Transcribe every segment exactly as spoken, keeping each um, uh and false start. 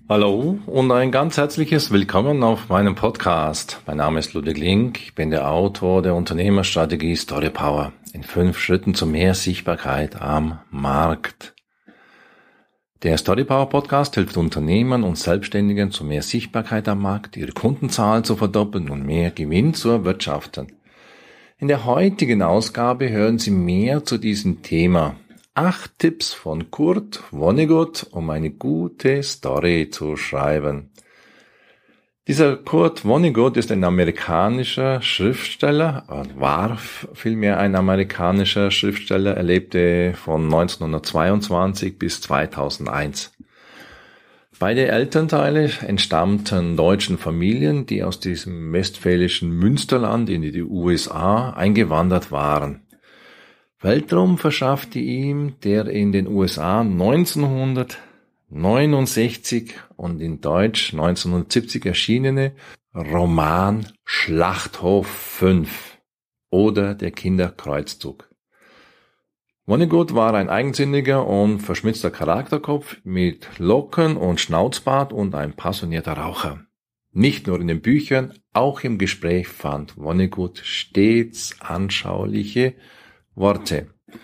Hallo und ein ganz herzliches Willkommen auf meinem Podcast. Mein Name ist Ludwig Link, ich bin der Autor der Unternehmerstrategie Story Power in fünf Schritten zu mehr Sichtbarkeit am Markt. Der Story Power Podcast hilft Unternehmern und Selbstständigen zu mehr Sichtbarkeit am Markt, ihre Kundenzahl zu verdoppeln und mehr Gewinn zu erwirtschaften. In der heutigen Ausgabe hören Sie mehr zu diesem Thema. Acht Tipps von Kurt Vonnegut, um eine gute Story zu schreiben. Dieser Kurt Vonnegut ist ein amerikanischer Schriftsteller, war vielmehr ein amerikanischer Schriftsteller, er lebte von neunzehnhundertzweiundzwanzig bis zweitausendeins. Beide Elternteile entstammten deutschen Familien, die aus diesem westfälischen Münsterland in die U S A eingewandert waren. Weltraum verschaffte ihm der in den U S A neunzehnhundertneunundsechzig und in Deutsch neunzehnhundertsiebzig erschienene Roman Schlachthof fünf oder Der Kinderkreuzzug. Vonnegut war ein eigensinniger und verschmitzter Charakterkopf mit Locken und Schnauzbart und ein passionierter Raucher. Nicht nur in den Büchern, auch im Gespräch fand Vonnegut stets anschauliche Worte.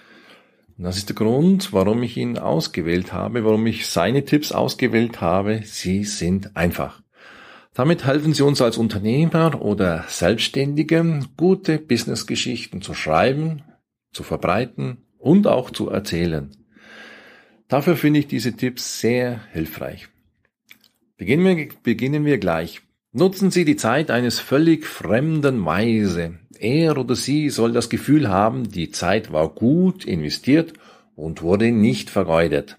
Und das ist der Grund, warum ich ihn ausgewählt habe, warum ich seine Tipps ausgewählt habe. Sie sind einfach. Damit helfen sie uns als Unternehmer oder Selbstständige, gute Businessgeschichten zu schreiben, zu verbreiten und auch zu erzählen. Dafür finde ich diese Tipps sehr hilfreich. Beginnen wir, beginnen wir gleich. Nutzen Sie die Zeit eines völlig fremden Weise. Er oder sie soll das Gefühl haben, die Zeit war gut investiert und wurde nicht vergeudet.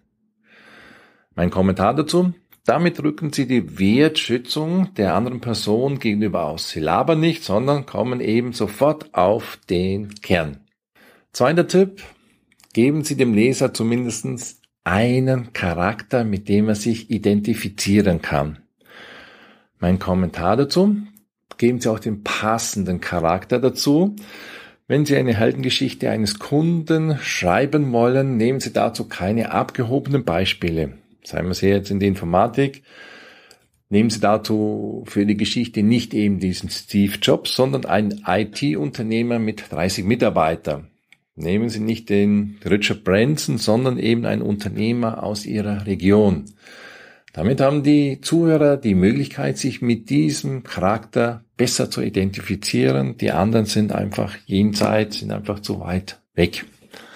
Mein Kommentar dazu: Damit drücken Sie die Wertschätzung der anderen Person gegenüber aus. Sie labern nicht, sondern kommen eben sofort auf den Kern. Zweiter Tipp: Geben Sie dem Leser zumindest einen Charakter, mit dem er sich identifizieren kann. Mein Kommentar dazu: Geben Sie auch den passenden Charakter dazu. Wenn Sie eine Heldengeschichte eines Kunden schreiben wollen, nehmen Sie dazu keine abgehobenen Beispiele. Seien wir jetzt in der Informatik, nehmen Sie dazu für die Geschichte nicht eben diesen Steve Jobs, sondern einen I T-Unternehmer mit dreißig Mitarbeitern. Nehmen Sie nicht den Richard Branson, sondern eben einen Unternehmer aus Ihrer Region. Damit haben die Zuhörer die Möglichkeit, sich mit diesem Charakter besser zu identifizieren. Die anderen sind einfach jenseits, sind einfach zu weit weg.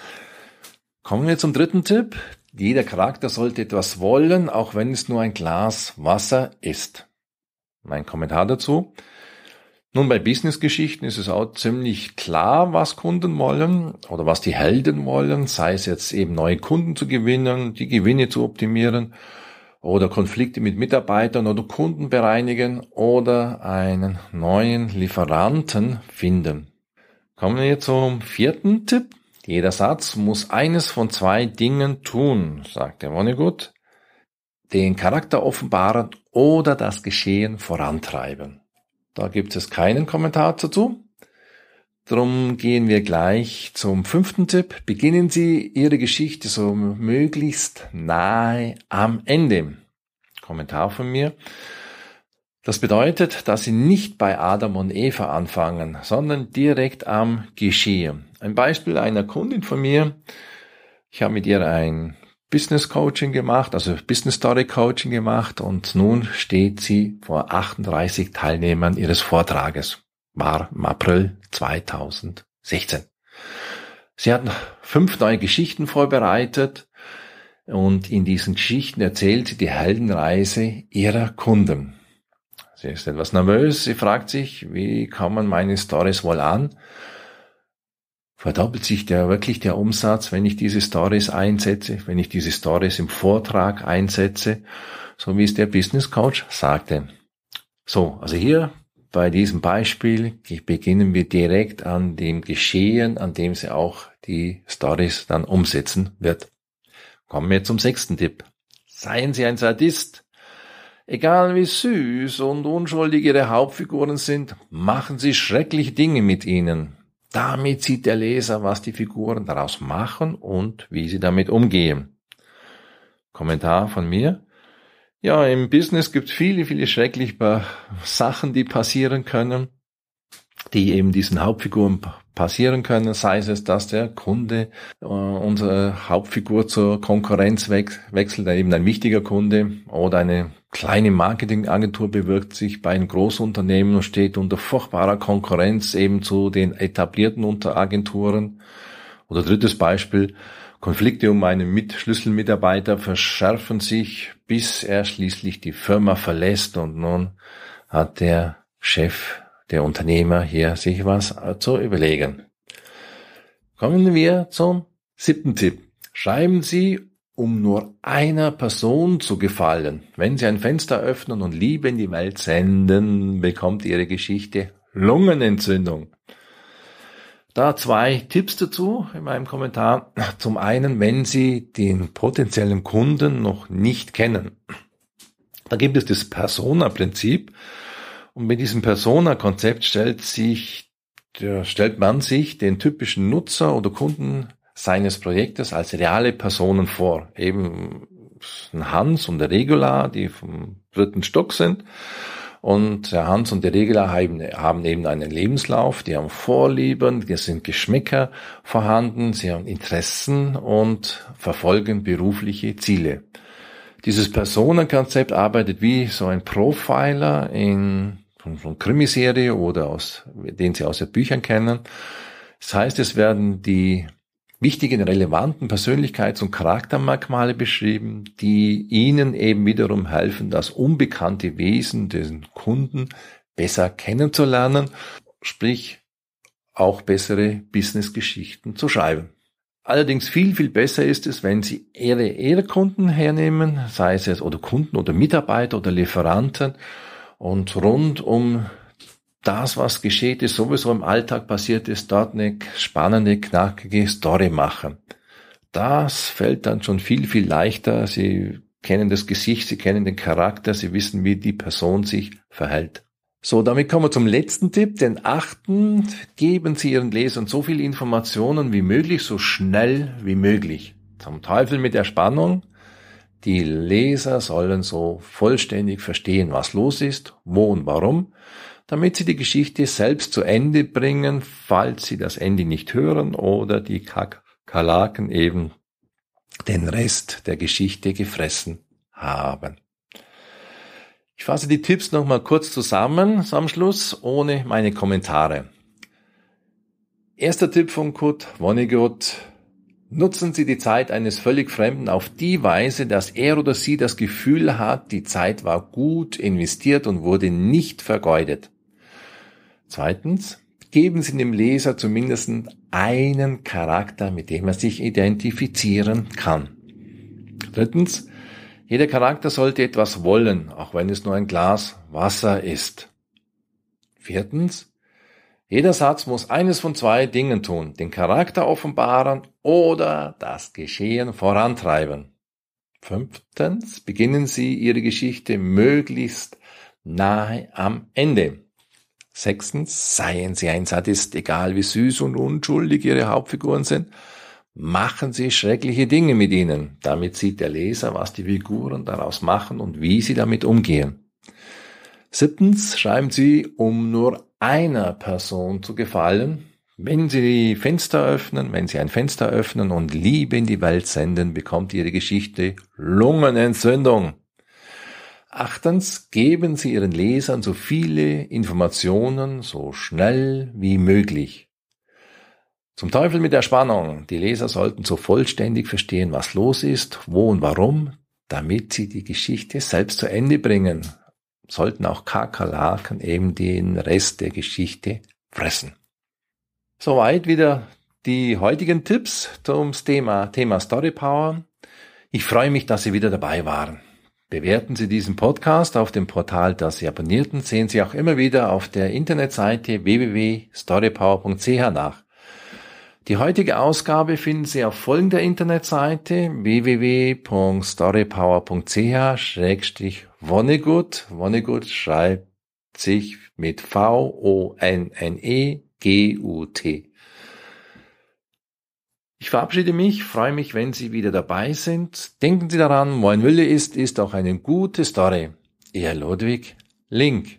Kommen wir zum dritten Tipp. Jeder Charakter sollte etwas wollen, auch wenn es nur ein Glas Wasser ist. Mein Kommentar dazu: Nun, bei Businessgeschichten ist es auch ziemlich klar, was Kunden wollen oder was die Helden wollen, sei es jetzt eben neue Kunden zu gewinnen, die Gewinne zu optimieren, oder Konflikte mit Mitarbeitern oder Kunden bereinigen oder einen neuen Lieferanten finden. Kommen wir zum vierten Tipp. Jeder Satz muss eines von zwei Dingen tun, sagt der Vonnegut: Den Charakter offenbaren oder das Geschehen vorantreiben. Da gibt es keinen Kommentar dazu. Drum gehen wir gleich zum fünften Tipp. Beginnen Sie Ihre Geschichte so möglichst nahe am Ende. Kommentar von mir: Das bedeutet, dass Sie nicht bei Adam und Eva anfangen, sondern direkt am Geschehen. Ein Beispiel einer Kundin von mir. Ich habe mit ihr ein Business Coaching gemacht, also Business Story Coaching gemacht, und nun steht sie vor achtunddreißig Teilnehmern ihres Vortrages. War im April zweitausendsechzehn. Sie hatten fünf neue Geschichten vorbereitet und in diesen Geschichten erzählt sie die Heldenreise ihrer Kunden. Sie ist etwas nervös, sie fragt sich, wie kommen meine Stories wohl an? Verdoppelt sich der wirklich der Umsatz, wenn ich diese Stories einsetze, wenn ich diese Stories im Vortrag einsetze, so wie es der Business Coach sagte? So, also hier bei diesem Beispiel beginnen wir direkt an dem Geschehen, an dem sie auch die Stories dann umsetzen wird. Kommen wir zum sechsten Tipp. Seien Sie ein Sadist. Egal wie süß und unschuldig Ihre Hauptfiguren sind, machen Sie schreckliche Dinge mit ihnen. Damit sieht der Leser, was die Figuren daraus machen und wie sie damit umgehen. Kommentar von mir: Ja, im Business gibt es viele, viele schreckliche Sachen, die passieren können, die eben diesen Hauptfiguren passieren können, sei es, dass der Kunde äh, unsere Hauptfigur zur Konkurrenz wechselt, eben ein wichtiger Kunde, oder eine kleine Marketingagentur bewirkt sich bei einem Großunternehmen und steht unter furchtbarer Konkurrenz eben zu den etablierten Unteragenturen. Oder drittes Beispiel, Konflikte um einen Mit- Schlüsselmitarbeiter verschärfen sich, bis er schließlich die Firma verlässt, und nun hat der Chef, der Unternehmer hier sich was zu überlegen. Kommen wir zum siebten Tipp. Schreiben Sie, um nur einer Person zu gefallen. Wenn Sie ein Fenster öffnen und Liebe in die Welt senden, bekommt Ihre Geschichte Lungenentzündung. Da zwei Tipps dazu in meinem Kommentar. Zum einen, wenn Sie den potenziellen Kunden noch nicht kennen. Da gibt es das Persona-Prinzip. Und mit diesem Persona-Konzept stellt sich, stellt man sich den typischen Nutzer oder Kunden seines Projektes als reale Personen vor. Eben ein Hans und der Regula, die vom dritten Stock sind. Und der Hans und der Regula haben eben einen Lebenslauf, die haben Vorlieben, es sind Geschmäcker vorhanden, sie haben Interessen und verfolgen berufliche Ziele. Dieses Personenkonzept arbeitet wie so ein Profiler in von, von Krimiserie oder aus, den Sie aus den Büchern kennen. Das heißt, es werden die wichtigen, relevanten Persönlichkeits- und Charaktermerkmale beschrieben, die Ihnen eben wiederum helfen, das unbekannte Wesen den Kunden besser kennenzulernen, sprich auch bessere Business-Geschichten zu schreiben. Allerdings viel, viel besser ist es, wenn Sie Ihre, Ihre Kunden hernehmen, sei es jetzt oder Kunden oder Mitarbeiter oder Lieferanten, und rund um das, was geschieht ist, sowieso im Alltag passiert ist, dort eine spannende, knackige Story machen. Das fällt dann schon viel, viel leichter. Sie kennen das Gesicht, Sie kennen den Charakter, Sie wissen, wie die Person sich verhält. So, damit kommen wir zum letzten Tipp, den achten. Geben Sie Ihren Lesern so viele Informationen wie möglich, so schnell wie möglich. Zum Teufel mit der Spannung. Die Leser sollen so vollständig verstehen, was los ist, wo und warum, damit sie die Geschichte selbst zu Ende bringen, falls sie das Ende nicht hören oder die Kakerlaken eben den Rest der Geschichte gefressen haben. Ich fasse die Tipps nochmal kurz zusammen am Schluss, ohne meine Kommentare. Erster Tipp von Kurt Vonnegut: Nutzen Sie die Zeit eines völlig Fremden auf die Weise, dass er oder sie das Gefühl hat, die Zeit war gut investiert und wurde nicht vergeudet. Zweitens, geben Sie dem Leser zumindest einen Charakter, mit dem er sich identifizieren kann. Drittens, jeder Charakter sollte etwas wollen, auch wenn es nur ein Glas Wasser ist. Viertens, jeder Satz muss eines von zwei Dingen tun: den Charakter offenbaren oder das Geschehen vorantreiben. Fünftens, beginnen Sie Ihre Geschichte möglichst nahe am Ende. Sechstens, seien Sie ein Sadist, egal wie süß und unschuldig Ihre Hauptfiguren sind. Machen Sie schreckliche Dinge mit ihnen. Damit sieht der Leser, was die Figuren daraus machen und wie sie damit umgehen. Siebtens, schreiben Sie, um nur einer Person zu gefallen. Wenn Sie die Fenster öffnen, wenn Sie ein Fenster öffnen und Liebe in die Welt senden, bekommt Ihre Geschichte Lungenentzündung. Achtens, geben Sie Ihren Lesern so viele Informationen, so schnell wie möglich. Zum Teufel mit der Spannung. Die Leser sollten so vollständig verstehen, was los ist, wo und warum, damit sie die Geschichte selbst zu Ende bringen. Sollten auch Kakerlaken eben den Rest der Geschichte fressen. Soweit wieder die heutigen Tipps zum Thema, Thema Story Power. Ich freue mich, dass Sie wieder dabei waren. Bewerten Sie diesen Podcast auf dem Portal, das Sie abonnierten. Sehen Sie auch immer wieder auf der Internetseite w w w punkt storypower punkt c h nach. Die heutige Ausgabe finden Sie auf folgender Internetseite: w w w punkt storypower punkt c h slash Vonnegut. Vonnegut schreibt sich mit V O N N E G U T. Ich verabschiede mich, freue mich, wenn Sie wieder dabei sind. Denken Sie daran, wo ein Wille ist, ist auch eine gute Story. Ihr Ludwig Link.